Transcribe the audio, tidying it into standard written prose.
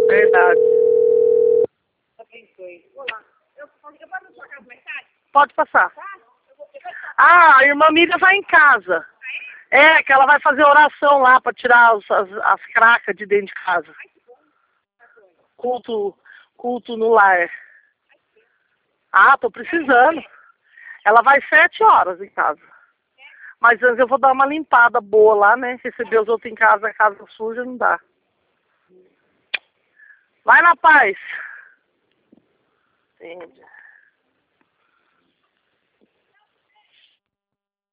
Verdade. Pode passar. Ah, a irmã Miriam vai em casa. É, que ela vai fazer oração lá pra tirar as cracas de dentro de casa. Culto no lar. Ah, tô precisando. Ela vai 7 horas em casa. Mas antes eu vou dar uma limpada boa lá, né? Receber os outros em casa, a casa suja não dá. Vai na paz. Entendi.